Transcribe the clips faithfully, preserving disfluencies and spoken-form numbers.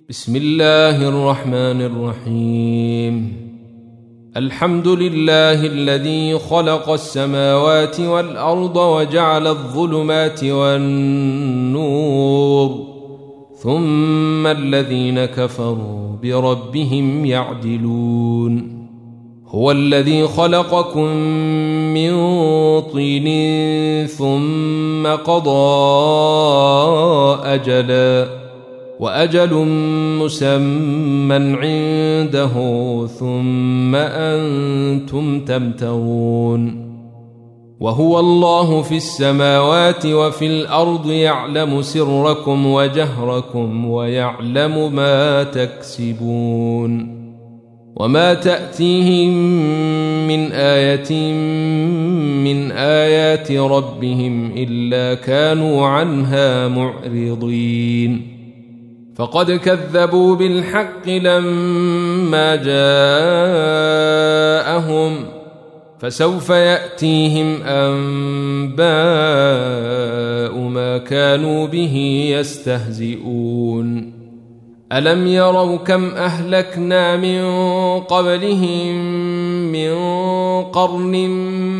بسم الله الرحمن الرحيم. الحمد لله الذي خلق السماوات والأرض وجعل الظلمات والنور ثم الذين كفروا بربهم يعدلون. هو الذي خلقكم من طين ثم قضى أجلا وأجل مسمى عنده ثم أنتم تمترون. وهو الله في السماوات وفي الأرض يعلم سركم وجهركم ويعلم ما تكسبون. وما تأتيهم من آية من آيات ربهم إلا كانوا عنها معرضين. فقد كذبوا بالحق لما جاءهم فسوف يأتيهم أنباء ما كانوا به يستهزئون. ألم يروا كم أهلكنا من قبلهم من قرن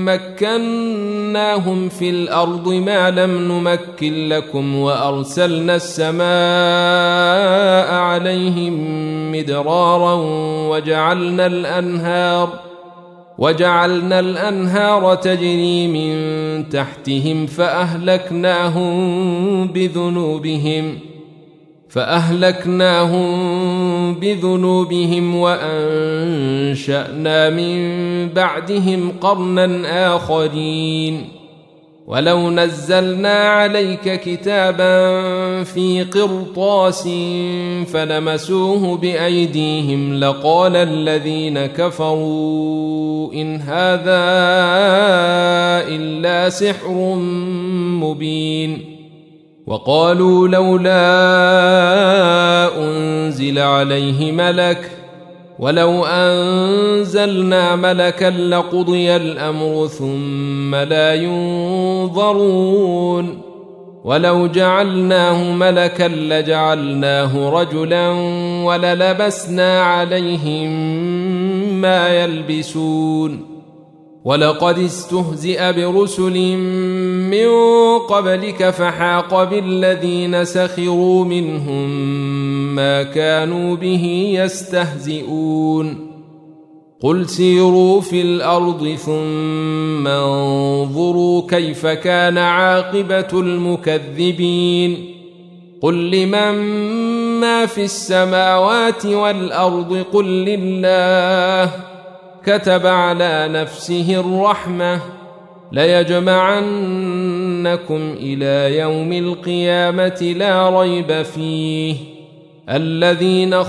مكناهم في الأرض ما لم نمكن لكم وأرسلنا السماء عليهم مدرارا وجعلنا الأنهار وجعلنا الأنهار تجري من تحتهم فأهلكناهم بذنوبهم فأهلكناهم بذنوبهم وأنشأنا من بعدهم قرنا آخرين. ولو نزلنا عليك كتابا في قرطاس فلمسوه بأيديهم لقال الذين كفروا إن هذا إلا سحر مبين. وقالوا لولا أنزل عليه ملك ولو أنزلنا ملكا لقضي الأمر ثم لا ينظرون. ولو جعلناه ملكا لجعلناه رجلا وللبسنا عليهم ما يلبسون. ولقد استهزئ برسل من قبلك فحاق بالذين سخروا منهم ما كانوا به يستهزئون. قل سيروا في الأرض ثم انظروا كيف كان عاقبة المكذبين. قل لمن ما في السماوات والأرض قل لله كتب على نفسه الرحمة ليجمعنكم إلى يوم القيامة لا ريب فيه الذين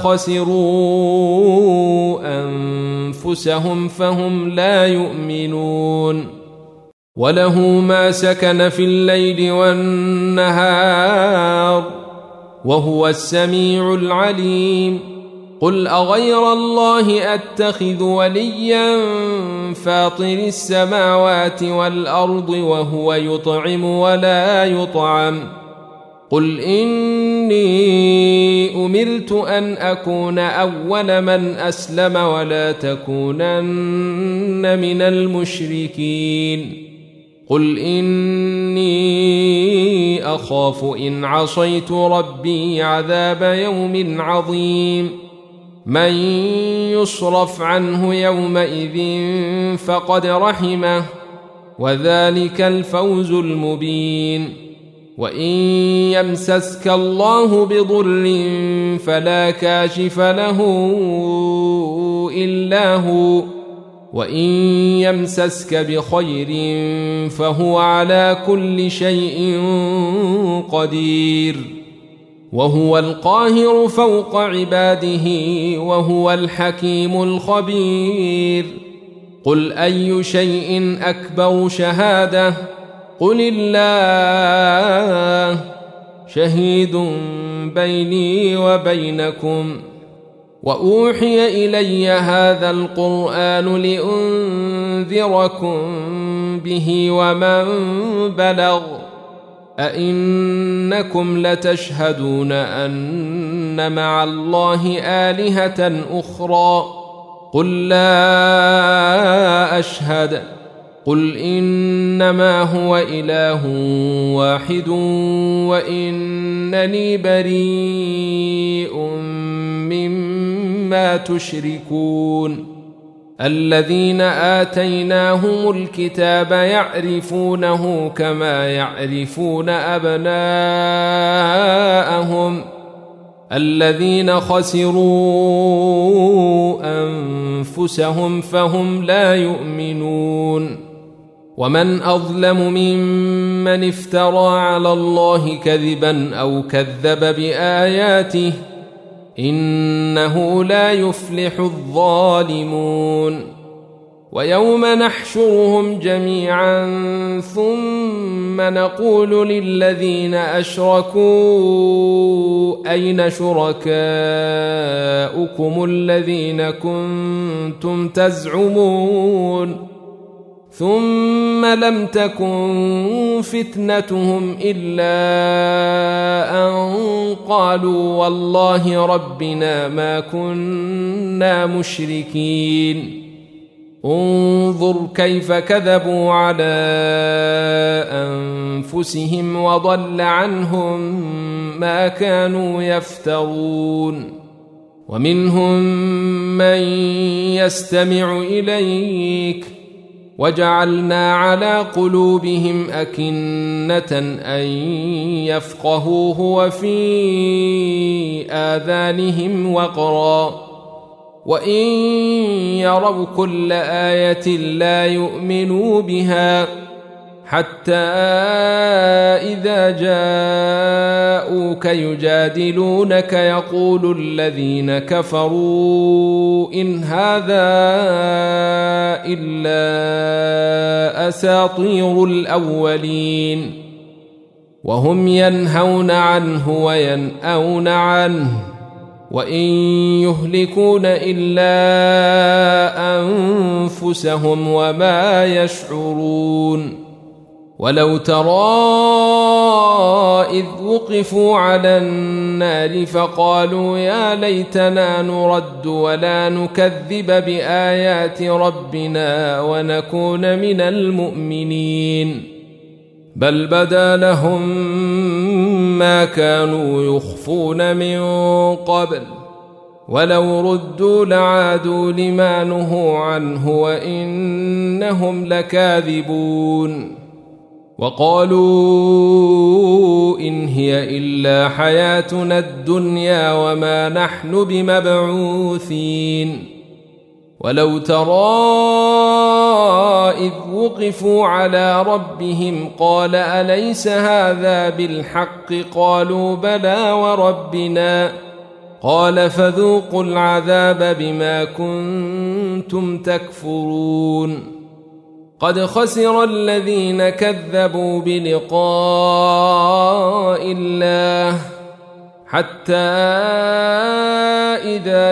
خسروا أنفسهم فهم لا يؤمنون. وله ما سكن في الليل والنهار وهو السميع العليم. قل أغير الله أتخذ وليا فاطر السماوات والأرض وهو يطعم ولا يطعم. قل إني أمرت أن أكون أول من أسلم ولا تكونن من المشركين. قل إني أخاف إن عصيت ربي عذاب يوم عظيم. من يصرف عنه يومئذ فقد رحمه وذلك الفوز المبين. وإن يمسسك الله بضر فلا كاشف له إلا هو وإن يمسسك بخير فهو على كل شيء قدير. وهو القاهر فوق عباده وهو الحكيم الخبير. قل أي شيء أكبر شهادة قل الله شهيد بيني وبينكم. وأوحي إلي هذا القرآن لأنذركم به ومن بلغ أئنكم لتشهدون أن أن مع الله آلهة أخرى قل لا أشهد قل إنما هو إله واحد وإنني بريء مما تشركون الذين آتيناهم الكتاب يعرفونه كما يعرفون أبناءهم الذين خسروا أنفسهم فهم لا يؤمنون ومن أظلم ممن افترى على الله كذبا أو كذب بآياته إنه لا يفلح الظالمون ويوم نحشرهم جميعا ثم نقول للذين أشركوا أين شركاؤكم الذين كنتم تزعمون ثم لم تكن فتنتهم إلا أن قالوا والله ربنا ما كنا مشركين انظر كيف كذبوا على أنفسهم وضل عنهم ما كانوا يفترون ومنهم من يستمع إليك وجعلنا على قلوبهم أكنة أن يفقهوه وفي آذانهم وقرا وإن يروا كل آية لا يؤمنوا بها حتى إذا جاءوك يجادلونك يقول الذين كفروا إن هذا إلا أساطير الأولين وهم ينهون عنه وينأون عنه وإن يهلكون إلا أنفسهم وما يشعرون ولو ترى إذ وقفوا على النار فقالوا يا ليتنا نرد ولا نكذب بآيات ربنا ونكون من المؤمنين بل بدا لهم ما كانوا يخفون من قبل ولو ردوا لعادوا لما نهوا عنه وإنهم لكاذبون وقالوا إن هي إلا حياتنا الدنيا وما نحن بمبعوثين ولو ترى إذ وقفوا على ربهم قال أليس هذا بالحق قالوا بلى وربنا قال فذوقوا العذاب بما كنتم تكفرون قد خسر الذين كذبوا بلقاء الله حتى إذا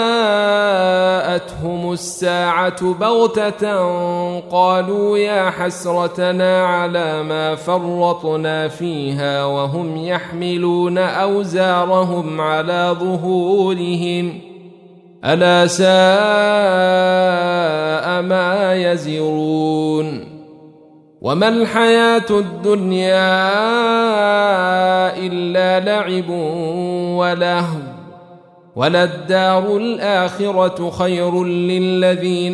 جاءتهم الساعة بغتة قالوا يا حسرتنا على ما فرطنا فيها وهم يحملون أوزارهم على ظهورهم ألا ساء ما يزرون وما الحياة الدنيا إلا لعب ولهو وللدار الآخرة خير للذين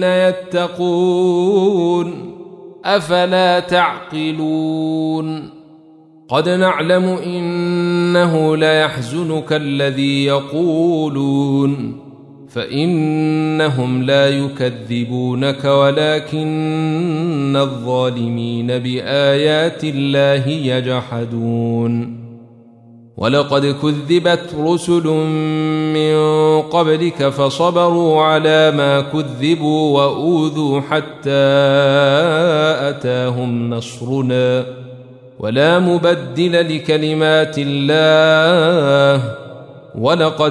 يتقون أفلا تعقلون قد نعلم إنه ليحزنك الذي يقولون فإنهم لا يكذبونك ولكن الظالمين بآيات الله يجحدون ولقد كذبت رسل من قبلك فصبروا على ما كذبوا وأوذوا حتى أتاهم نصرنا ولا مبدل لكلمات الله ولقد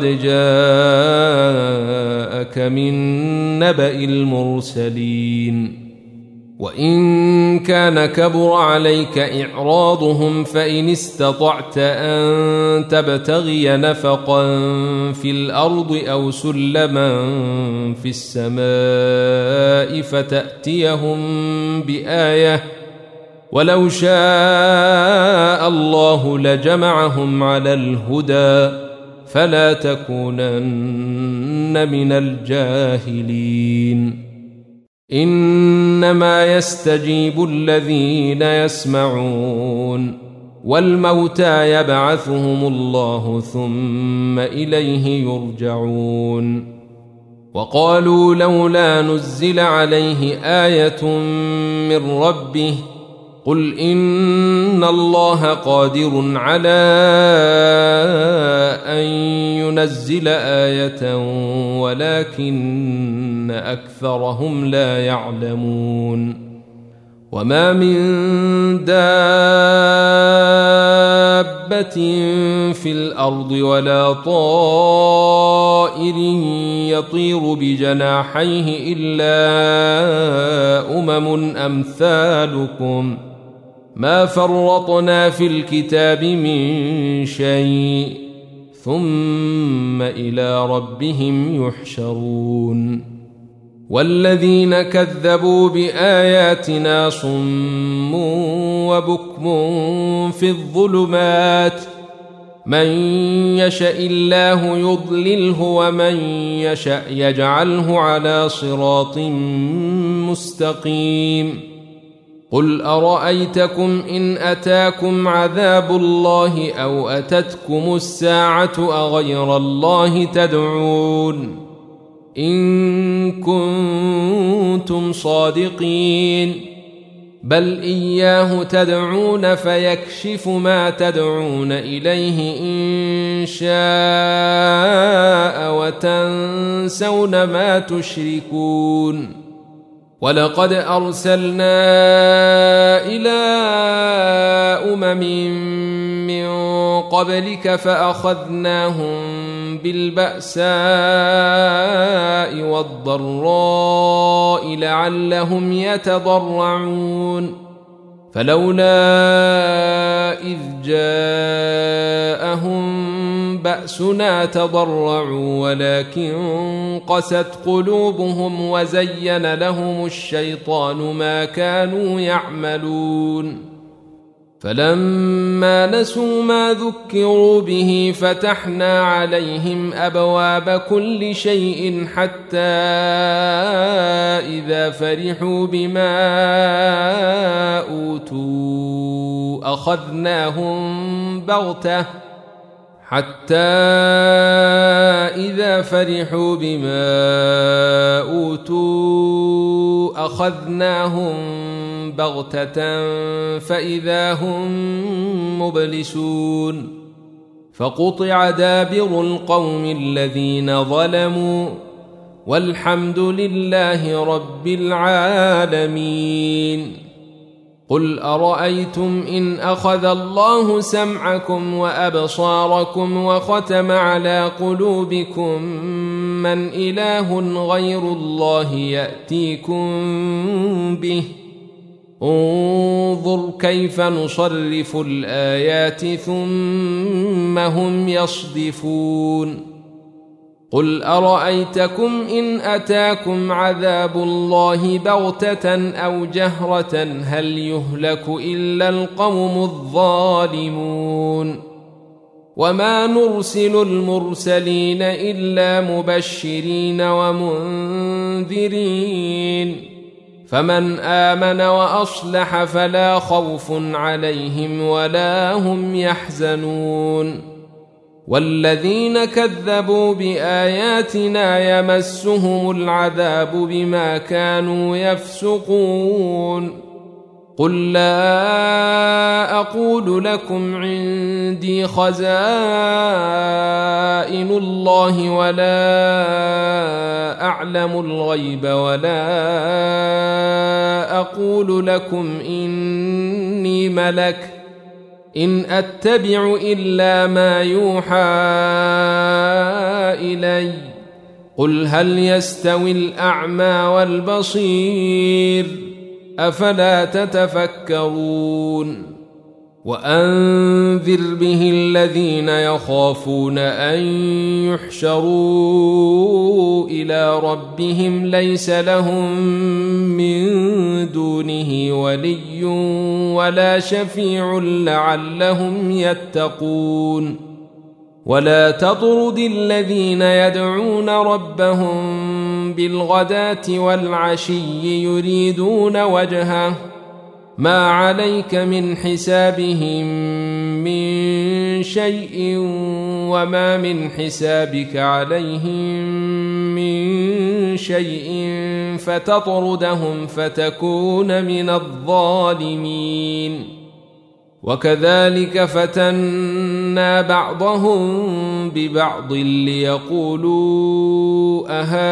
جاءك من نبأ المرسلين وإن كان كبر عليك إعراضهم فإن استطعت أن تبتغي نفقا في الأرض أو سلما في السماء فتأتيهم بآية ولو شاء الله لجمعهم على الهدى فلا تكونن من الجاهلين إنما يستجيب الذين يسمعون والموتى يبعثهم الله ثم إليه يرجعون وقالوا لولا نزل عليه آية من ربه قل إن الله قادر على أن ينزل آية ولكن أكثرهم لا يعلمون وما من دابة في الأرض ولا طائر يطير بجناحيه إلا أمم أمثالكم ما فرطنا في الكتاب من شيء ثم إلى ربهم يحشرون والذين كذبوا بآياتنا صم وبكم في الظلمات من يشاء الله يضلله ومن يشاء يجعله على صراط مستقيم قل أرأيتكم إن أتاكم عذاب الله أو أتتكم الساعة أغير الله تدعون إن كنتم صادقين بل إياه تدعون فيكشف ما تدعون إليه إن شاء وتنسون ما تشركون ولقد أرسلنا إلى أمم من قبلك فأخذناهم بالبأساء والضراء لعلهم يتضرعون فلولا إذ جاءهم بأسنا تضرعوا ولكن قست قلوبهم وزين لهم الشيطان ما كانوا يعملون فلما نسوا ما ذكروا به فتحنا عليهم أبواب كل شيء حتى إذا فرحوا بما أوتوا أخذناهم بغتة حتى إذا فرحوا بما أوتوا أخذناهم بغتة فإذا هم مبلسون فقطع دابر القوم الذين ظلموا والحمد لله رب العالمين قل أرأيتم إن أخذ الله سمعكم وأبصاركم وختم على قلوبكم من إله غير الله يأتيكم به انظر كيف نصرف الآيات ثم هم يصدفون قل أرأيتكم إن أتاكم عذاب الله بغتة أو جهرة هل يهلك إلا القوم الظالمون وما نرسل المرسلين إلا مبشرين ومنذرين فمن آمن وأصلح فلا خوف عليهم ولا هم يحزنون والذين كذبوا بآياتنا يمسهم العذاب بما كانوا يفسقون قل لا أقول لكم عندي خزائن الله ولا أعلم الغيب ولا أقول لكم إني ملك إن أتبع إلا ما يوحى إلي قل هل يستوي الأعمى والبصير أفلا تتفكرون وأنذر به الذين يخافون أن يحشروا إلى ربهم ليس لهم من دونه ولي ولا شفيع لعلهم يتقون ولا تطرد الذين يدعون ربهم بالغداة والعشي يريدون وجهه ما عليك من حسابهم من شيء وما من حسابك عليهم من شيء فتطردهم فتكون من الظالمين وكذلك فتنا بعضهم ببعض ليقولوا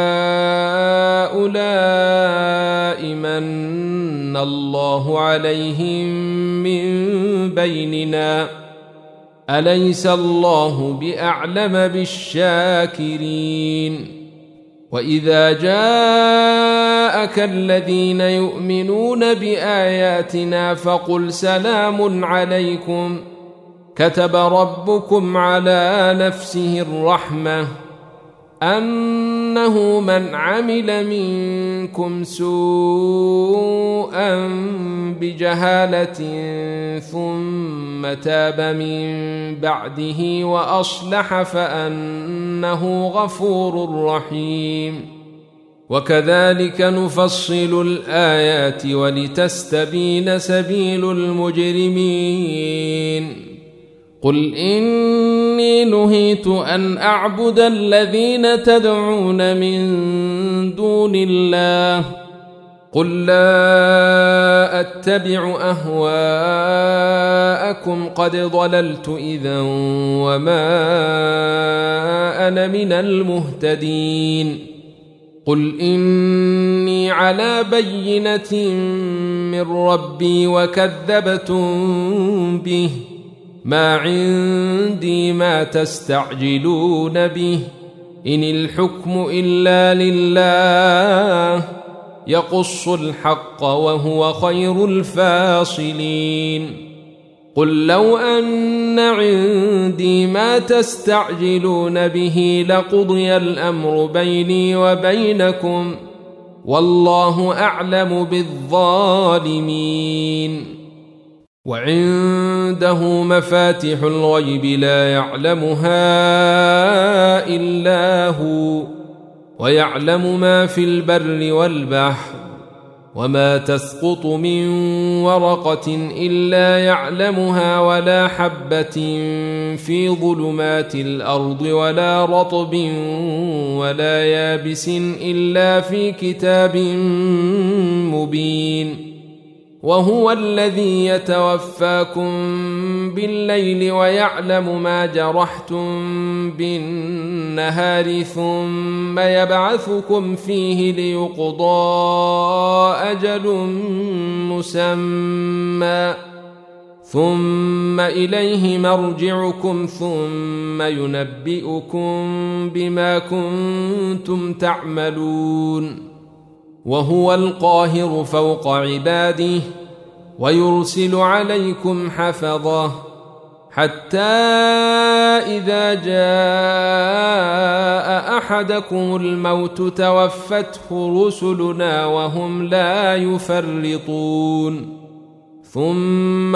أهؤلاء من الله عليهم من بيننا أليس الله بأعلم بالشاكرين وإذا جاءك الذين يؤمنون بآياتنا فقل سلام عليكم كتب ربكم على نفسه الرحمة أنه من عمل منكم سوءا بجهالة ثم تاب من بعده وأصلح فأنه غفور رحيم وكذلك نفصل الآيات ولتستبين سبيل المجرمين قل إني نهيت أن أعبد الذين تدعون من دون الله قل لا أتبع أهواءكم قد ضللت إذا وما أنا من المهتدين قل إني على بينة من ربي وكذبتم به ما عندي ما تستعجلون به إن الحكم إلا لله يقص الحق وهو خير الفاصلين قل لو أن عندي ما تستعجلون به لقضي الأمر بيني وبينكم والله أعلم بالظالمين وعنده مفاتح الغيب لا يعلمها إلا هو ويعلم ما في البر والبحر وما تسقط من ورقة إلا يعلمها ولا حبة في ظلمات الأرض ولا رطب ولا يابس إلا في كتاب مبين وهو الذي يتوفاكم بالليل ويعلم ما جرحتم بالنهار ثم يبعثكم فيه ليقضى أجل مسمى ثم إليه مرجعكم ثم ينبئكم بما كنتم تعملون وهو القاهر فوق عباده ويرسل عليكم حفظه حتى إذا جاء أحدكم الموت توفته رسلنا وهم لا يفرطون ثم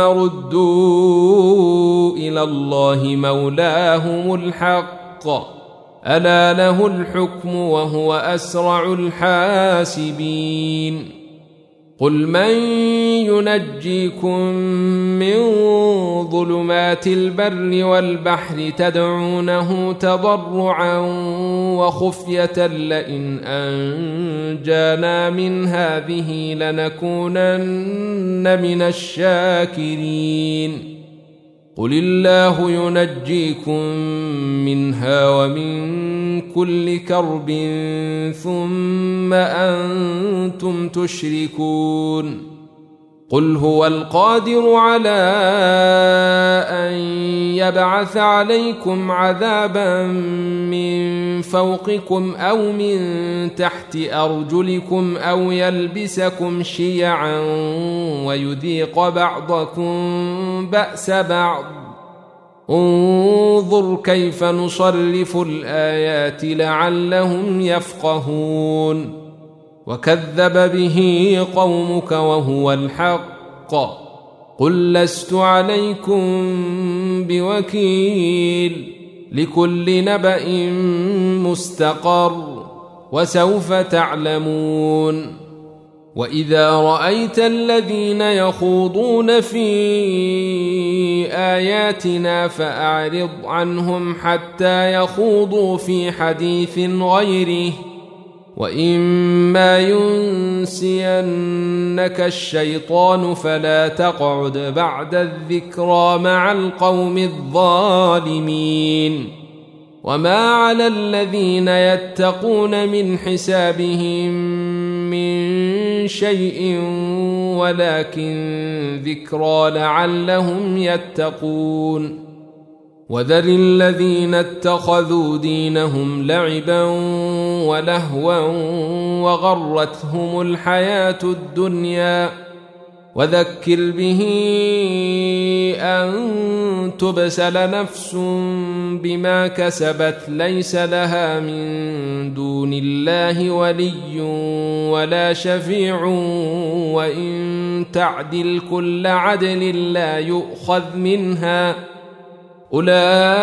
ردوا إلى الله مولاهم الحق ألا له الحكم وهو أسرع الحاسبين قل من ينجيكم من ظلمات البر والبحر تدعونه تضرعا وخفية لئن أنجانا من هذه لنكونن من الشاكرين قل الله ينجيكم منها ومن كل كرب ثم أنتم تشركون قل هو القادر على أن يبعث عليكم عذابا من فوقكم أو من تحت أرجلكم أو يلبسكم شيعا ويذيق بعضكم بأس بعض انظر كيف نصرف الآيات لعلهم يفقهون وكذب به قومك وهو الحق قل لست عليكم بوكيل لكل نبأ مستقر وسوف تعلمون وإذا رأيت الذين يخوضون في آياتنا فأعرض عنهم حتى يخوضوا في حديث غيره وإما ينسينك الشيطان فلا تقعد بعد الذكرى مع القوم الظالمين وما على الذين يتقون من حسابهم من شيء ولكن ذكرى لعلهم يتقون وذر الذين اتخذوا دينهم لعبا ولهوا وغرتهم الحياة الدنيا وذكر به أن تبسل نفس بما كسبت ليس لها من دون الله ولي ولا شفيع وإن تعدل كل عدل لا يؤخذ منها أولئك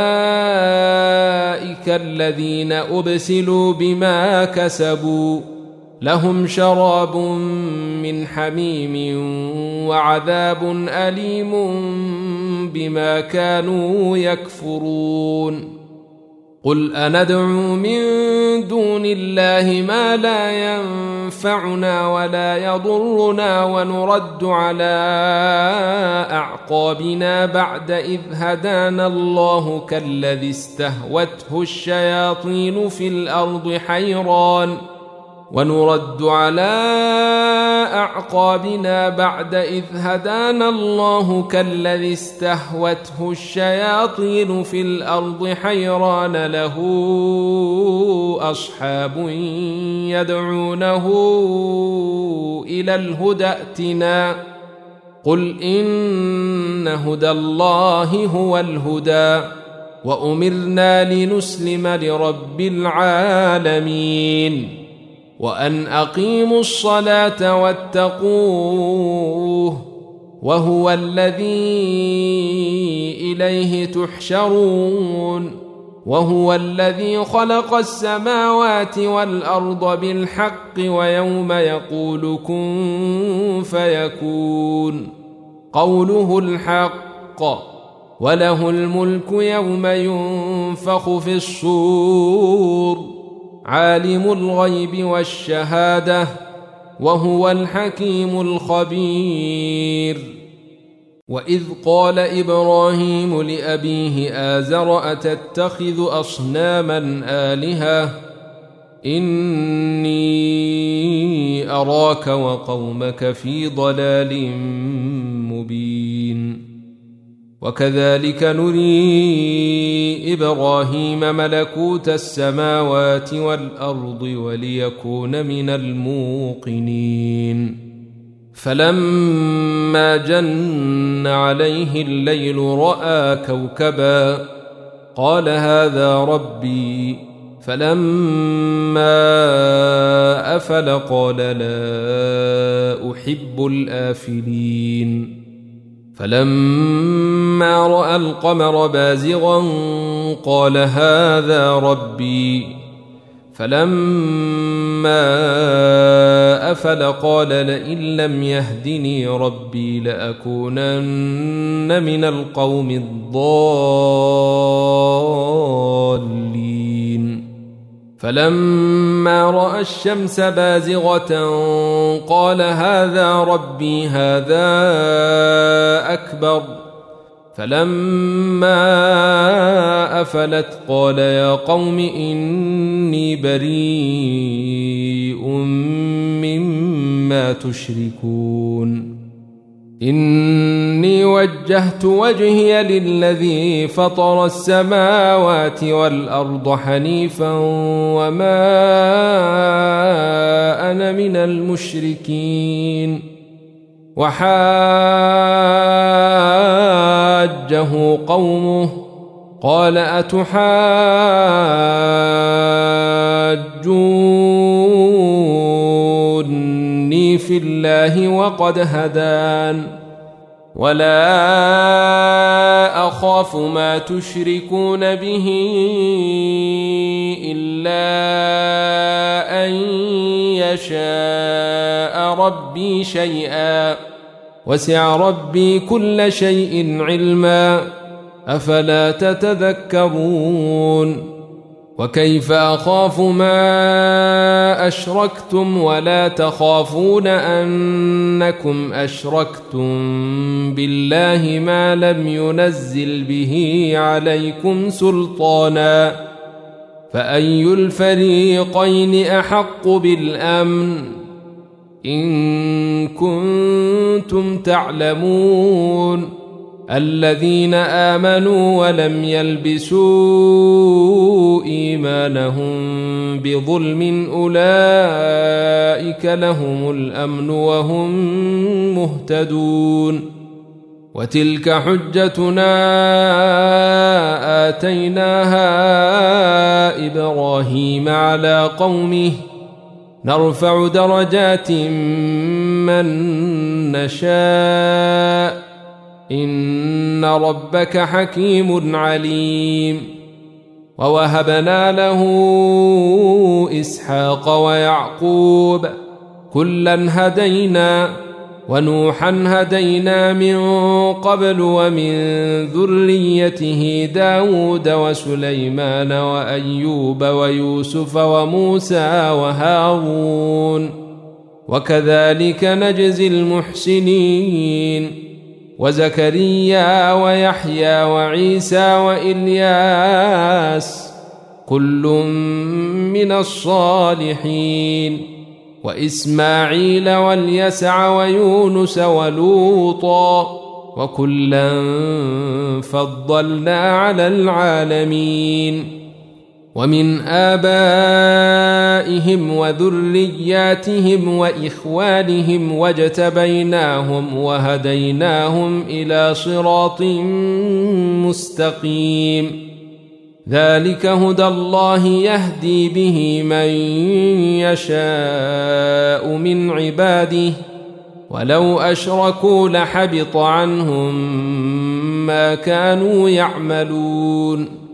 الذين أبسلوا بما كسبوا لهم شراب من حميم وعذاب أليم بما كانوا يكفرون قل أندعو من دون الله ما لا ينفعنا ولا يضرنا ونرد على أعقابنا بعد إذ هدانا الله كالذي استهوته الشياطين في الأرض حيران ونرد على أعقابنا بعد إذ هدانا الله كالذي استهوته الشياطين في الأرض حيران له أصحاب يدعونه إلى الهدى ائتنا قل إن هدى الله هو الهدى وأمرنا لنسلم لرب العالمين وأن أقيموا الصلاة واتقوه وهو الذي إليه تحشرون وهو الذي خلق السماوات والأرض بالحق ويوم يقول كن فيكون قوله الحق وله الملك يوم ينفخ في الصور عالم الغيب والشهادة وهو الحكيم الخبير وإذ قال إبراهيم لأبيه آزر أتتخذ أصناما آلهة إني أراك وقومك في ضلال مبين وكذلك نري إبراهيم ملكوت السماوات والأرض وليكون من الموقنين فلما جن عليه الليل رأى كوكبا قال هذا ربي فلما أفل قال لا أحب الآفلين فلما رأى القمر بازغا قال هذا ربي فلما أفل قال لئن لم يهدني ربي لأكونن من القوم الضالين فلما رأى الشمس بازغة قال هذا ربي هذا أكبر فلما أفلت قال يا قوم إني بريء مما تشركون إني وجهت وجهي للذي فطر السماوات والأرض حنيفا وما أنا من المشركين. وحاجه قومه قال أتحاجوني في الله وقد هدان ولا أخاف ما تشركون به إلا أن يشاء ربي شيئا وسع ربي كل شيء علما أفلا تتذكرون. وكيف أخاف ما أشركتم ولا تخافون أنكم أشركتم بالله ما لم ينزل به عليكم سلطانا فأي الفريقين أحق بالأمن إن كنتم تعلمون. الذين آمنوا ولم يلبسوا إيمانهم بظلم أولئك لهم الأمن وهم مهتدون. وتلك حجتنا آتيناها إبراهيم على قومه نرفع درجات من نشاء إن ربك حكيم عليم. ووهبنا له إسحاق ويعقوب كلا هدينا ونوحا هدينا من قبل ومن ذريته داود وسليمان وأيوب ويوسف وموسى وهارون وكذلك نجزي المحسنين. وزكريا ويحيى وعيسى وإلياس كل من الصالحين وإسماعيل واليسع ويونس ولوطا وكلا فضلنا على العالمين. ومن آبائهم وذرياتهم وإخوانهم واجتبيناهم وهديناهم إلى صراط مستقيم. ذلك هدى الله يهدي به من يشاء من عباده ولو أشركوا لحبط عنهم ما كانوا يعملون.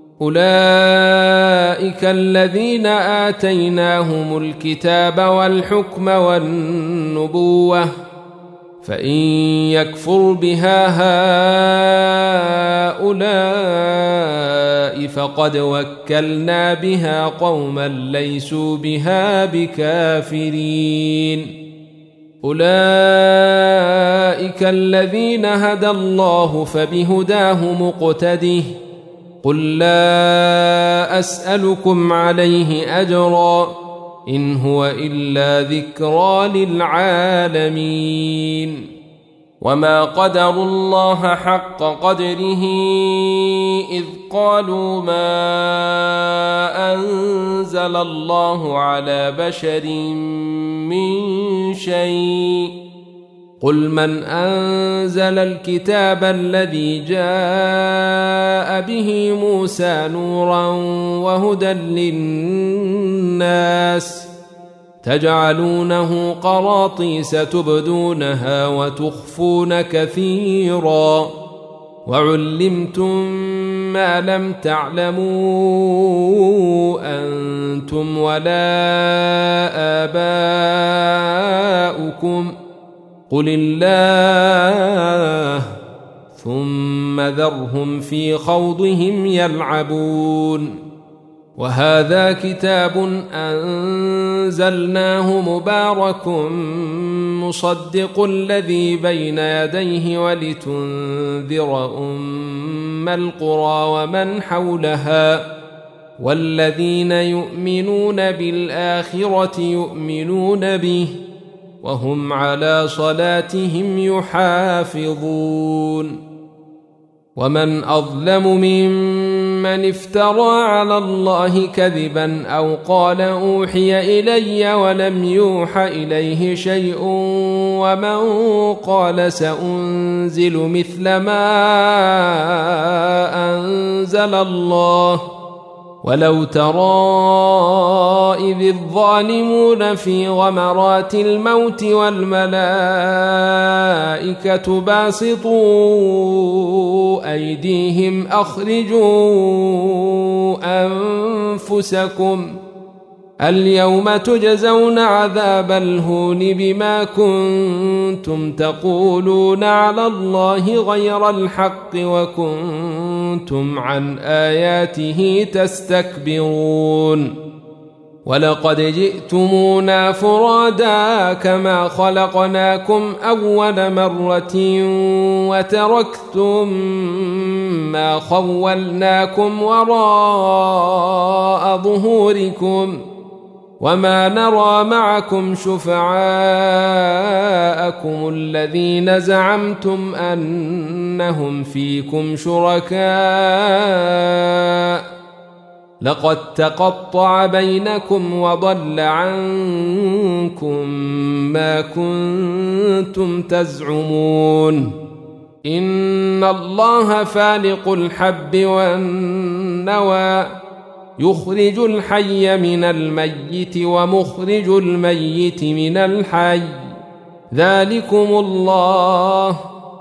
أولئك الذين آتيناهم الكتاب والحكم والنبوة فإن يكفر بها هؤلاء فقد وكلنا بها قوما ليسوا بها بكافرين. أولئك الذين هدى الله فبهداه مقتده قل لا أسألكم عليه أجرا إن هو إلا ذكرى للعالمين. وما قدروا الله حق قدره إذ قالوا ما أنزل الله على بشر من شيء قل من أنزل الكتاب الذي جاء به موسى نورا وهدى للناس تجعلونه قراطيس تبدونها وتخفون كثيرا وعلمتم ما لم تعلموا أنتم ولا آباؤكم قل الله ثم ذرهم في خوضهم يلعبون. وهذا كتاب أنزلناه مبارك مصدق الذي بين يديه ولتنذر أم القرى ومن حولها والذين يؤمنون بالآخرة يؤمنون به وهم على صلاتهم يحافظون. ومن أظلم ممن افترى على الله كذبا أو قال أوحي إلي ولم يوح إليه شيء ومن قال سأنزل مثل ما أنزل الله. ولو ترى إذ الظالمون في غمرات الموت والملائكة باسطوا أيديهم أخرجوا أنفسكم اليوم تجزون عذاب الهون بما كنتم تقولون على الله غير الحق وكنتم عن آياته تستكبرون. ولقد جئتمونا فرادا كما خلقناكم أول مرة وتركتم ما خولناكم وراء ظهوركم وما نرى معكم شفعاءكم الذين زعمتم أنهم فيكم شركاء لقد تقطع بينكم وضل عنكم ما كنتم تزعمون. إن الله فالق الحب والنوى يخرج الحي من الميت ومخرج الميت من الحي ذلكم الله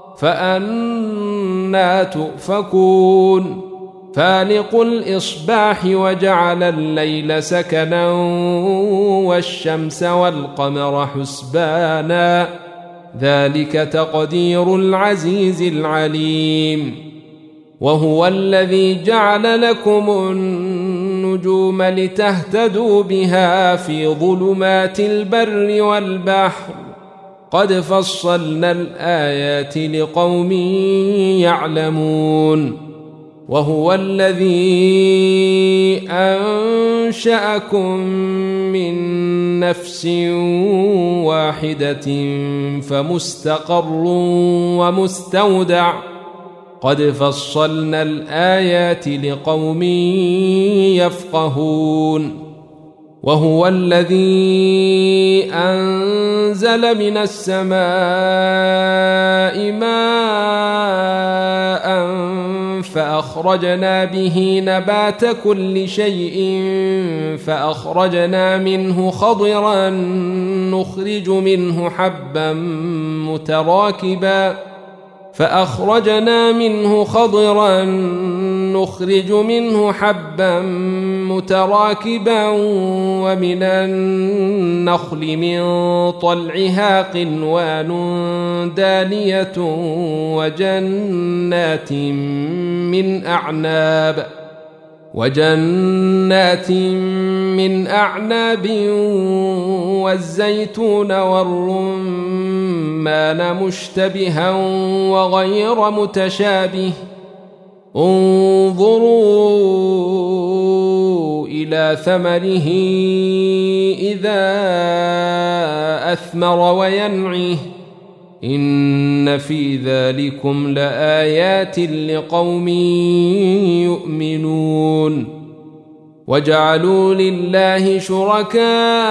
فأنى تؤفكون. فالق الإصباح وجعل الليل سكنا والشمس والقمر حسبانا ذلك تقدير العزيز العليم. وهو الذي جعل لكم النجوم لتهتدوا بها في ظلمات البر والبحر قد فصلنا الآيات لقوم يعلمون. وهو الذي أنشأكم من نفس واحدة فمستقر ومستودع قد فصلنا الآيات لقوم يفقهون. وهو الذي أنزل من السماء ماء فأخرجنا به نبات كل شيء فأخرجنا منه خضرا نخرج منه حبا متراكبا فأخرجنا منه خضرا نخرج منه حبا متراكبا ومن النخل من طلعها قنوان دانية وجنات من أعناب وجنات من أعناب والزيتون والرمان مشتبها وغير متشابه انظروا إلى ثمره إذا أثمر وينعه إن في ذلكم لآيات لقوم يؤمنون. وجعلوا لله شركاء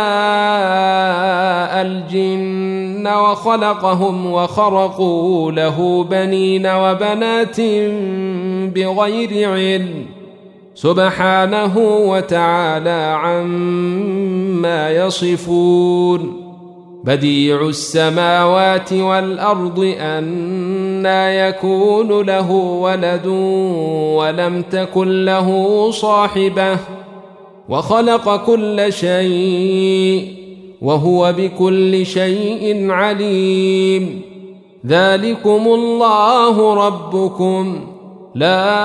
الجن وخلقهم وخرقوا له بنين وبنات بغير علم سبحانه وتعالى عما يصفون. بديع السماوات والأرض أنى يكون له ولد ولم تكن له صاحبة وخلق كل شيء وهو بكل شيء عليم. ذلكم الله ربكم لا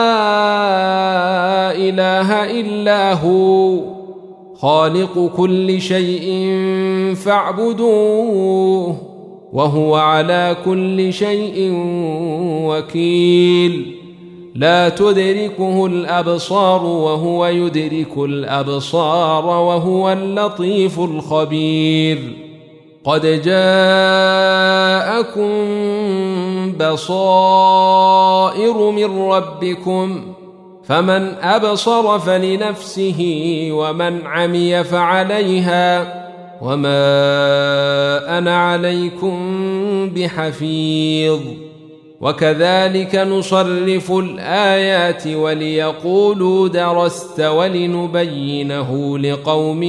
إله إلا هو خالق كل شيء فاعبدوه وهو على كل شيء وكيل. لا تدركه الأبصار وهو يدرك الأبصار وهو اللطيف الخبير. قد جاءكم بصائر من ربكم فمن أبصر فلنفسه ومن عمي فعليها وما أنا عليكم بحفيظ وكذلك نصرف الآيات وليقولوا درست ولنبينه لقوم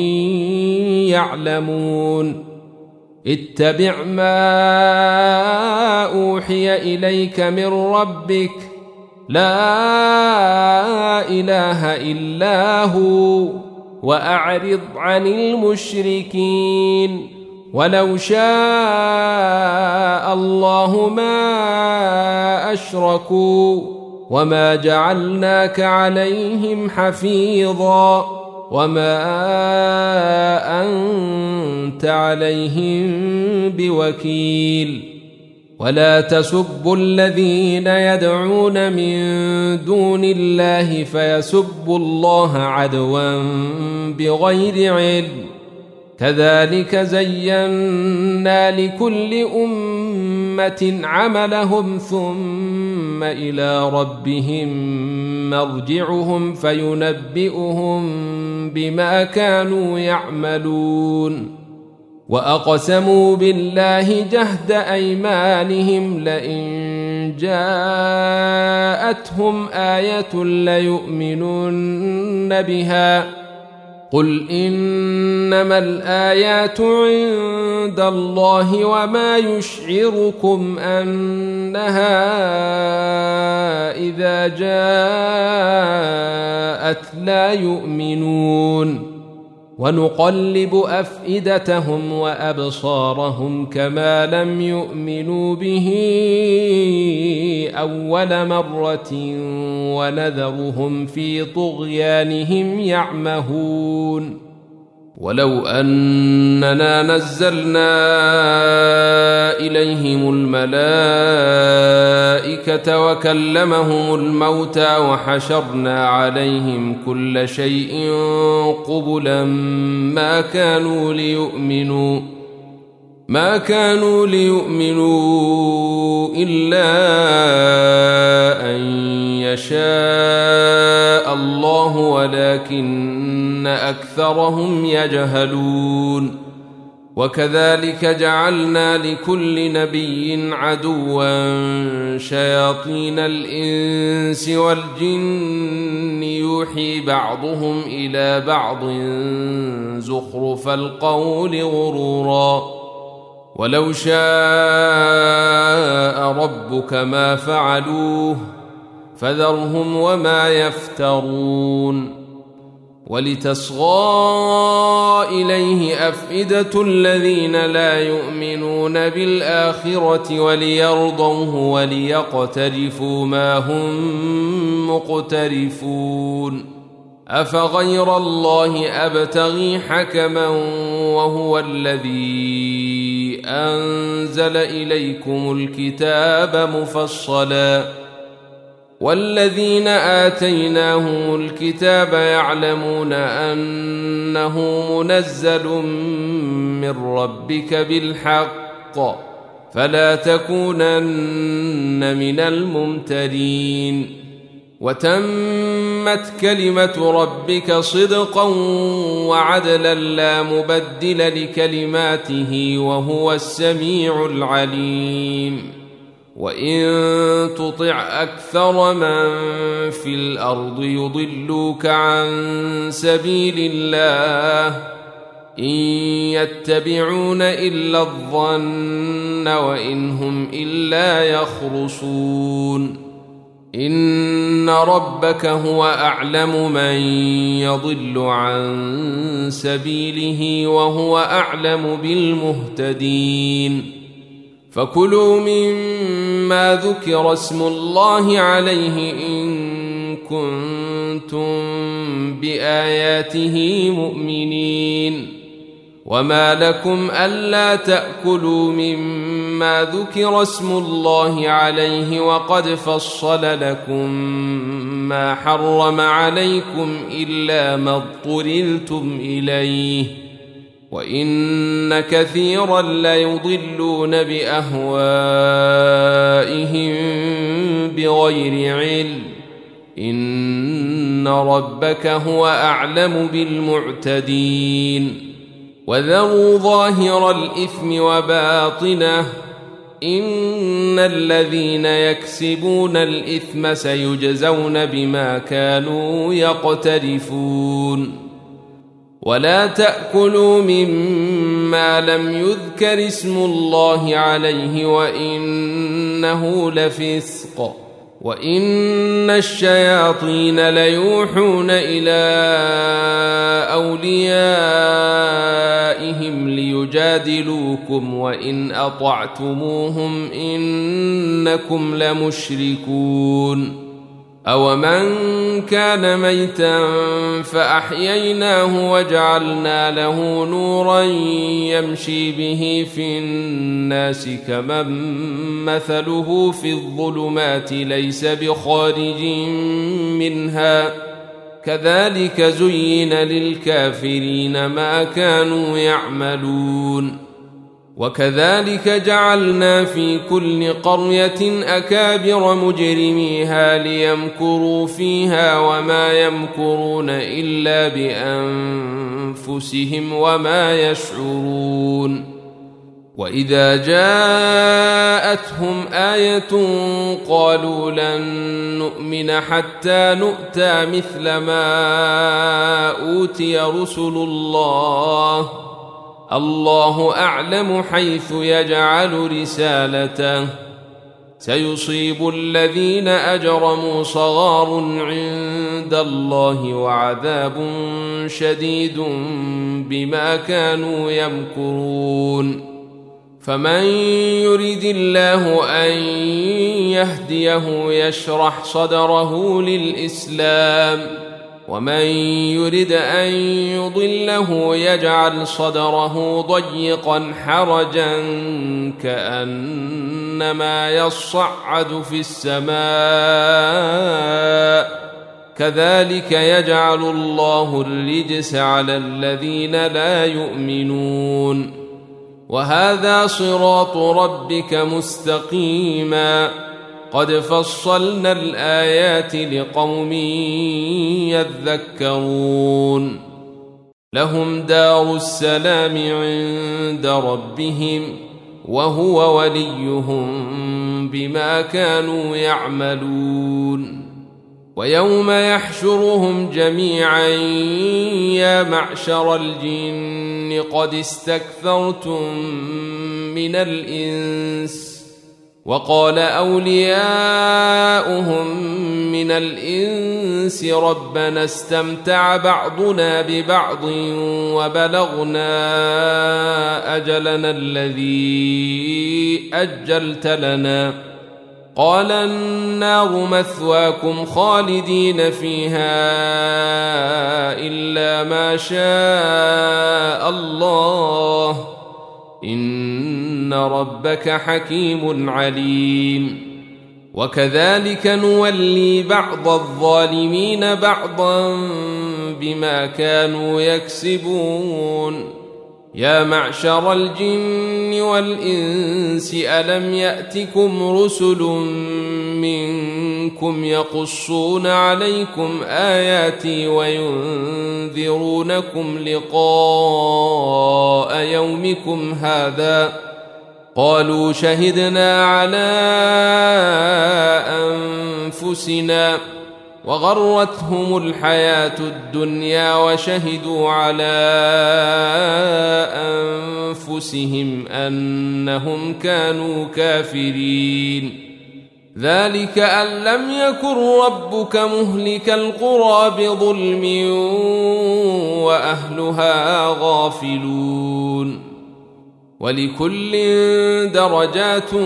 يعلمون اتبع ما أوحي إليك من ربك لا إله إلا هو وأعرض عن المشركين ولو شاء الله ما أشركوا وما جعلناك عليهم حفيظا وما أنت عليهم بوكيل ولا تسبوا الذين يدعون من دون الله فيسبوا الله عدوا بغير علم كذلك زينا لكل أمة عملهم ثم إلى ربهم مرجعهم فينبئهم بما كانوا يعملون وأقسموا بالله جهد أيمانهم لئن جاءتهم آية ليؤمنن بها قل إنما الآيات عند الله وما يشعركم أنها إذا جاءت لا يؤمنون ونقلب أفئدتهم وأبصارهم كما لم يؤمنوا به أول مرة ونذرهم في طغيانهم يعمهون ولو أننا نزلنا إليهم الملائكة وكلمهم الموتى وحشرنا عليهم كل شيء قبلا ما كانوا ليؤمنوا ما كانوا ليؤمنوا إلا أن يشاء الله ولكن أكثرهم يجهلون وكذلك جعلنا لكل نبي عدوا شياطين الإنس والجن يوحي بعضهم إلى بعض زخرف القول غرورا ولو شاء ربك ما فعلوه فذرهم وما يفترون ولتصغى إليه أفئدة الذين لا يؤمنون بالآخرة وليرضوه وليقترفوا ما هم مقترفون أفغير الله أبتغي حكما وهو الذي أنزل إليكم الكتاب مفصلا والذين آتيناهم الكتاب يعلمون أنه منزل من ربك بالحق فلا تكونن من الممترين وتمت كلمة ربك صدقا وعدلا لا مبدل لكلماته وهو السميع العليم وإن تطع أكثر من في الأرض يضلوك عن سبيل الله إن يتبعون إلا الظن وإن هم إلا يخرصون إن ربك هو أعلم من يضل عن سبيله وهو أعلم بالمهتدين فكلوا مما ذكر اسم الله عليه إن كنتم بآياته مؤمنين وما لكم ألا تأكلوا مما ذكر اسم الله عليه وقد فصل لكم ما حرم عليكم إلا ما اضطررتم إليه وإن كثيرا ليضلون بأهوائهم بغير علم إن ربك هو أعلم بالمعتدين وذروا ظاهر الإثم وباطنه إن الذين يكسبون الإثم سيجزون بما كانوا يقترفون ولا تأكلوا مما لم يذكر اسم الله عليه وإنه لفسق وإن الشياطين ليوحون إلى أوليائهم ليجادلوكم وإن أطعتموهم إنكم لمشركون أومن كان ميتا فأحييناه وجعلنا له نورا يمشي به في الناس كمن مثله في الظلمات ليس بخارج منها كذلك زين للكافرين ما كانوا يعملون وكذلك جعلنا في كل قرية أكابر مجرميها ليمكروا فيها وما يمكرون إلا بأنفسهم وما يشعرون وإذا جاءتهم آية قالوا لن نؤمن حتى نؤتى مثل ما أوتي رسل الله الله أعلم حيث يجعل رسالته سيصيب الذين أجرموا صغار عند الله وعذاب شديد بما كانوا يمكرون فمن يريد الله أن يهديه يشرح صدره للإسلام ومن يرد أن يضله يجعل صدره ضيقا حرجا كأنما يصعد في السماء كذلك يجعل الله الرجس على الذين لا يؤمنون وهذا صراط ربك مستقيما قد فصلنا الآيات لقوم يذكرون لهم دار السلام عند ربهم وهو وليهم بما كانوا يعملون ويوم يحشرهم جميعا يا معشر الجن قد استكثرتم من الإنس وقال أولياؤهم من الإنس ربنا استمتع بعضنا ببعض وبلغنا أجلنا الذي أجلت لنا قال النار مثواكم خالدين فيها إلا ما شاء الله إن ربك حكيم عليم وكذلك نولي بعض الظالمين بعضا بما كانوا يكسبون يا معشر الجن والإنس ألم يأتكم رسل منكم يقصون عليكم آياتي وينذرونكم لقاء يومكم هذا قالوا شهدنا على أنفسنا وغرتهم الحياة الدنيا وشهدوا على أنفسهم أنهم كانوا كافرين ذلك أن لم يكن ربك مهلك القرى بظلم وأهلها غافلون ولكل درجات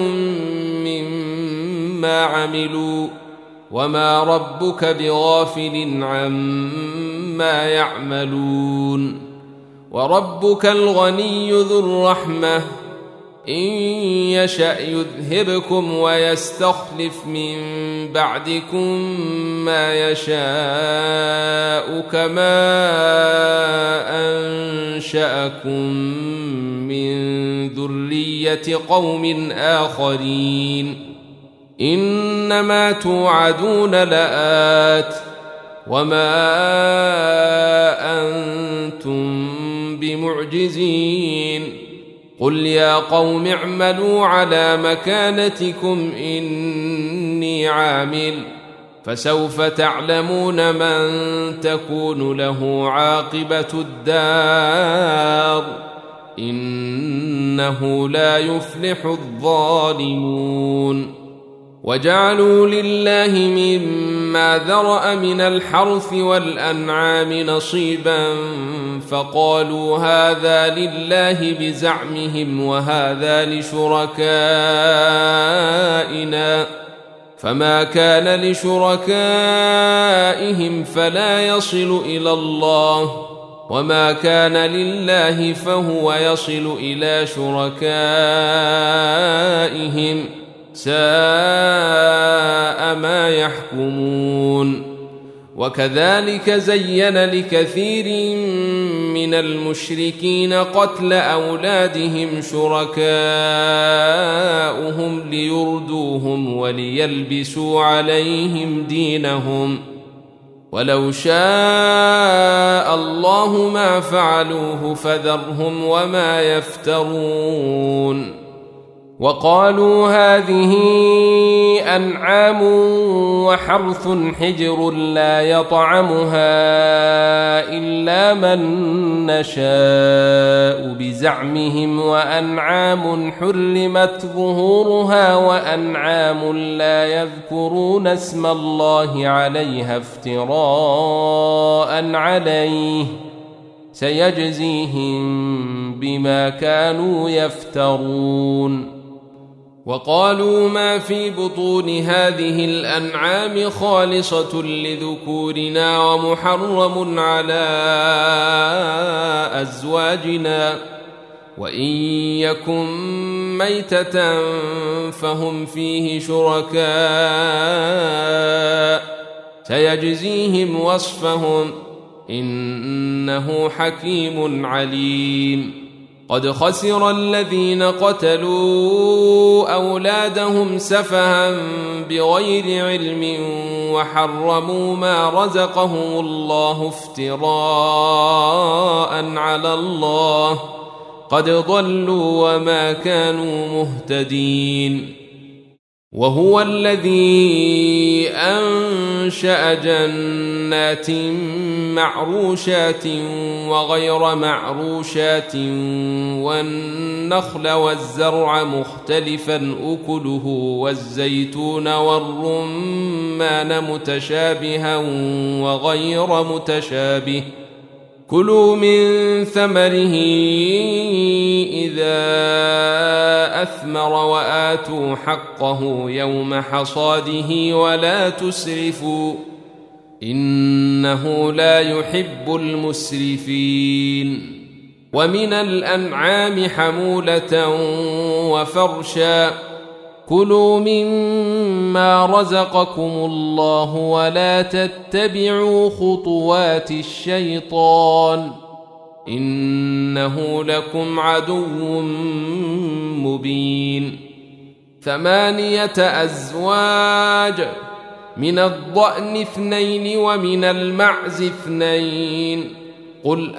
مما عملوا وما ربك بغافل عما يعملون وربك الغني ذو الرحمة إن يشأ يذهبكم ويستخلف من بعدكم ما يشاء كما أنشأكم من ذرية قوم آخرين إنما توعدون لآت وما أنتم بمعجزين قل يا قوم اعملوا على مكانتكم إني عامل فسوف تعلمون من تكون له عاقبة الدار إنه لا يفلح الظالمون وجعلوا لله مما ذرأ من الحرث والأنعام نصيبا فقالوا هذا لله بزعمهم وهذا لشركائنا فما كان لشركائهم فلا يصل إلى الله وما كان لله فهو يصل إلى شركائهم ساء ما يحكمون وكذلك زين لكثير من المشركين قتل أولادهم شركاؤهم ليردوهم وليلبسوا عليهم دينهم ولو شاء الله ما فعلوه فذرهم وما يفترون وقالوا هذه أنعام وحرث حجر لا يطعمها إلا من نشاء بزعمهم وأنعام حرمت ظهورها وأنعام لا يذكرون اسم الله عليها افتراء عليه سيجزيهم بما كانوا يفترون وقالوا ما في بطون هذه الأنعام خالصة لذكورنا ومحرم على أزواجنا وإن يكن ميتة فهم فيه شركاء سيجزيهم وصفهم إنه حكيم عليم قد خسر الذين قتلوا أولادهم سفها بغير علم وحرموا ما رزقهم الله افتراء على الله قد ضلوا وما كانوا مهتدين وهو الذي أنشأ جنات معروشات وغير معروشات والنخل والزرع مختلفا أكله والزيتون والرمان متشابها وغير متشابه كلوا من ثمره إذا أثمر وآتوا حقه يوم حصاده ولا تسرفوا إنه لا يحب المسرفين ومن الأنعام حمولة وفرشا كلوا مما رزقكم الله ولا تتبعوا خطوات الشيطان إنه لكم عدو مبين ثمانية أزواج من الضأن اثنين ومن المعز اثنين قل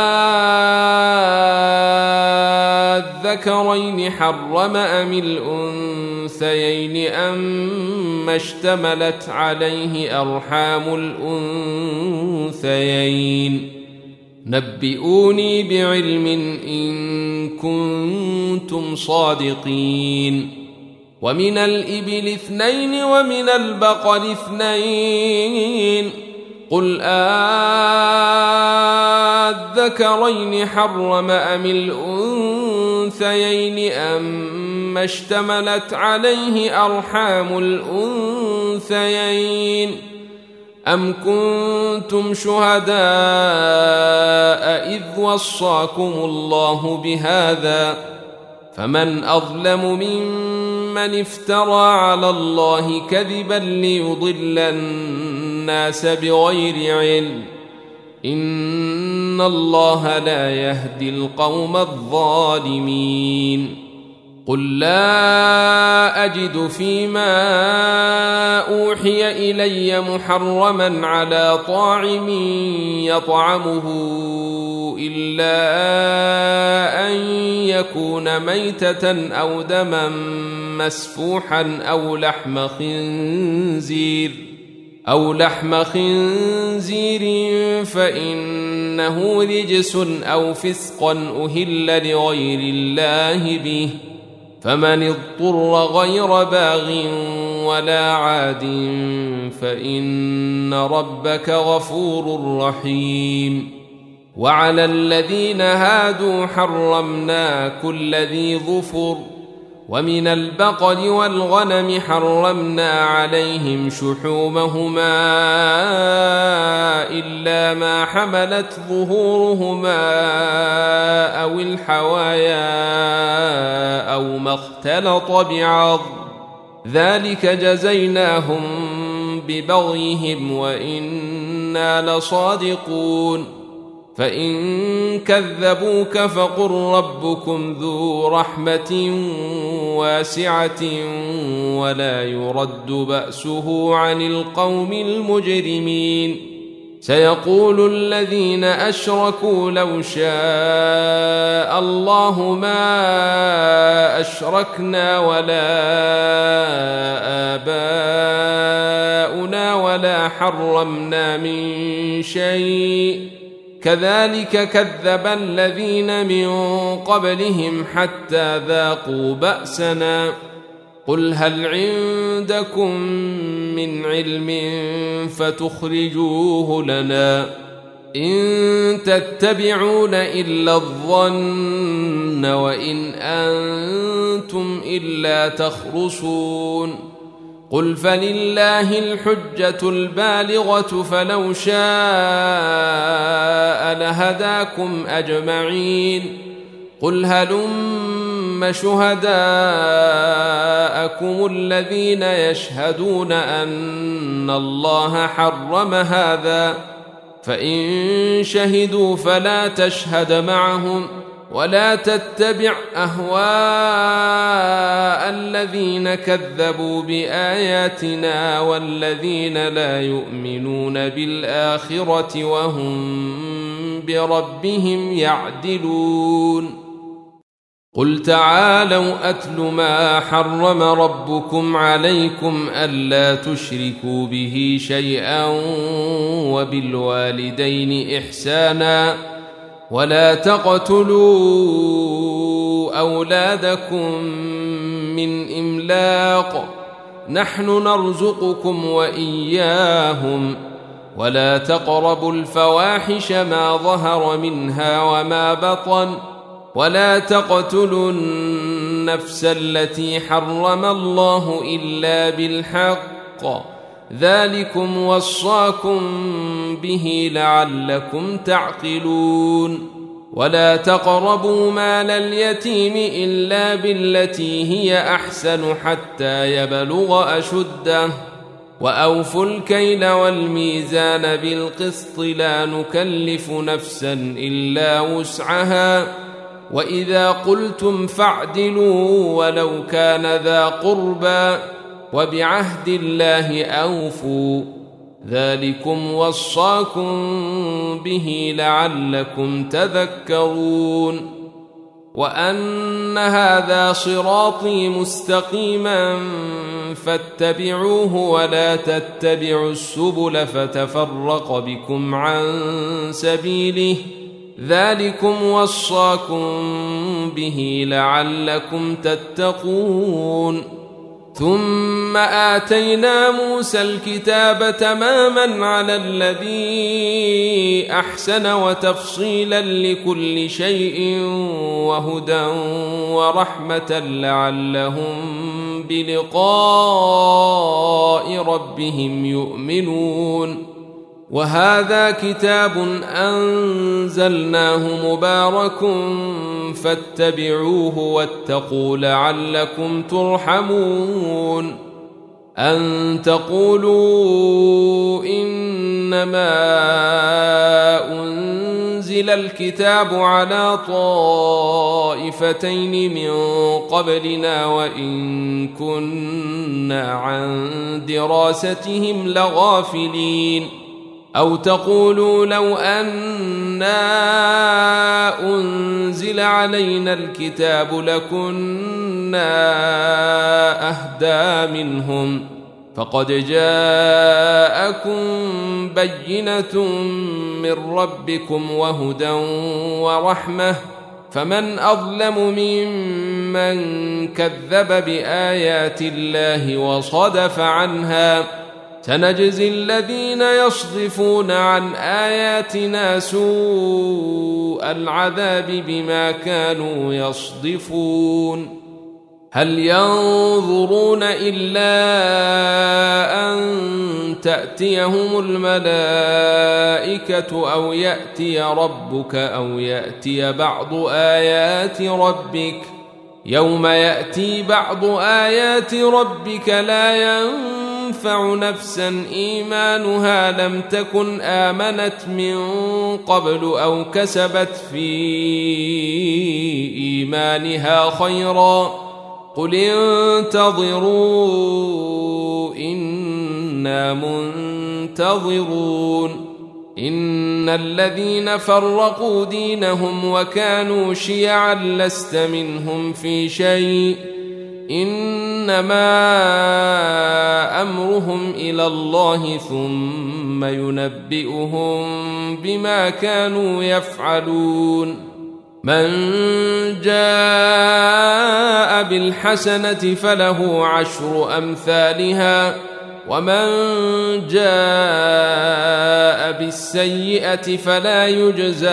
آذكرين حرم أم الأنثيين أم اشتملت عليه أرحام الأنثيين نبئوني بعلم إن كنتم صادقين ومن الإبل اثنين ومن البقر اثنين قل آذكرين حرم أم الأنثيين أم اشتملت عليه أرحام الأنثيين أم كنتم شهداء إذ وصاكم الله بهذا فمن أظلم ممن افترى على الله كذبا ليضل الناس بغير علم إن الله لا يهدي القوم الظالمين قل لا أجد فيما أوحي إلي محرما على طاعم يطعمه إلا أن يكون ميتة أو دما مسفوحا أو لحم خنزير أو لحم خنزير فإنه رجس أو فسقا أهل لغير الله به فمن اضطر غير باغ ولا عاد فإن ربك غفور رحيم وعلى الذين هادوا حرمنا كل ذي ظفر ومن البقر والغنم حرمنا عليهم شحومهما إلا ما حملت ظهورهما أو الحوايا أو ما اختلط بعظم ذلك جزيناهم ببغيهم وإنا لصادقون فإن كذبوك فقل ربكم ذو رحمة واسعة ولا يرد بأسه عن القوم المجرمين سيقول الذين أشركوا لو شاء الله ما أشركنا ولا آباؤنا ولا حرمنا من شيء كذلك كذب الذين من قبلهم حتى ذاقوا بأسنا قل هل عندكم من علم فتخرجوه لنا إن تتبعون إلا الظن وإن أنتم إلا تخرصون قل فلله الحجة البالغة فلو شاء لهداكم أجمعين قل هلم شهداءكم الذين يشهدون أن الله حرم هذا فإن شهدوا فلا تشهد معهم ولا تتبع أهواء الذين كذبوا بآياتنا والذين لا يؤمنون بالآخرة وهم بربهم يعدلون قل تعالوا أتل ما حرم ربكم عليكم ألا تشركوا به شيئا وبالوالدين إحسانا ولا تقتلوا أولادكم من إملاق نحن نرزقكم وإياهم ولا تقربوا الفواحش ما ظهر منها وما بطن ولا تقتلوا النفس التي حرم الله إلا بالحق ذلكم وصاكم به لعلكم تعقلون ولا تقربوا مال اليتيم إلا بالتي هي أحسن حتى يبلغ أشده وأوفوا الكيل والميزان بالقسط لا نكلف نفسا إلا وسعها وإذا قلتم فاعدلوا ولو كان ذا قربى وبعهد الله أوفوا ذلكم وصاكم به لعلكم تذكرون وأن هذا صراطي مستقيما فاتبعوه ولا تتبعوا السبل فتفرق بكم عن سبيله ذلكم وصاكم به لعلكم تتقون ثم آتينا موسى الكتاب تماما على الذي أحسن وتفصيلا لكل شيء وهدى ورحمة لعلهم بلقاء ربهم يؤمنون وهذا كتاب أنزلناه مبارك فاتبعوه واتقوا لعلكم ترحمون أن تقولوا إنما أنزل الكتاب على طائفتين من قبلنا وإن كنا عن دراستهم لغافلين أو تقولوا لو أنا أنزل علينا الكتاب لكنا أهدى منهم فقد جاءكم بينة من ربكم وهدى ورحمة فمن أظلم ممن كذب بآيات الله وصدف عنها سنجزي الذين يصدفون عن آياتنا سوء العذاب بما كانوا يصدفون هل ينظرون إلا أن تأتيهم الملائكة أو يأتي ربك أو يأتي بعض آيات ربك يوم يأتي بعض آيات ربك لا ينفع نفسا إيمانها لم تكن آمنت من قبل أو كسبت في إيمانها خيرا قل انتظروا إنا منتظرون إن الذين فرقوا دينهم وكانوا شيعا لست منهم في شيء إنما أمرهم إلى الله ثم ينبئهم بما كانوا يفعلون من جاء بالحسنة فله عشر أمثالها ومن جاء بالسيئة فلا يجزى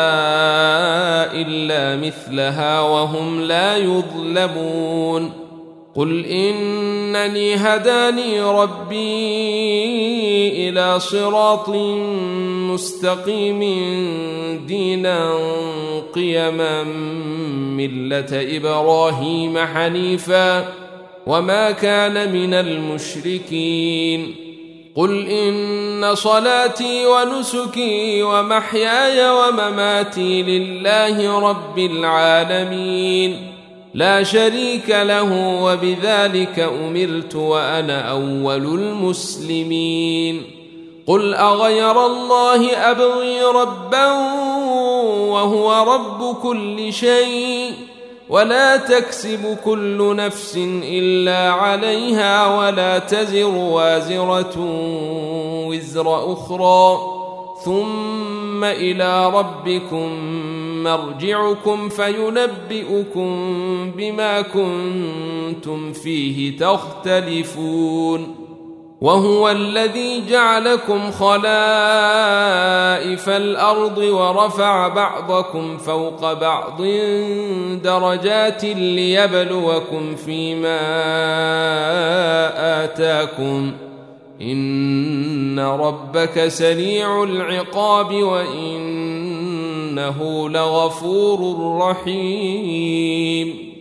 إلا مثلها وهم لا يظلمون قل إنني هداني ربي إلى صراط مستقيم دينا قيما ملة إبراهيم حنيفا وما كان من المشركين قل إن صلاتي ونسكي ومحياي ومماتي لله رب العالمين لا شريك له وبذلك أمرت وأنا أول المسلمين قل أغير الله أبغي ربا وهو رب كل شيء ولا تكسب كل نفس إلا عليها ولا تزر وازرة وزر أخرى ثم إلى ربكم مرجعكم فينبئكم بما كنتم فيه تختلفون وهو الذي جعلكم خلائف الأرض ورفع بعضكم فوق بعض درجات ليبلوكم فيما آتاكم إن ربك سريع العقاب وإنه لغفور رحيم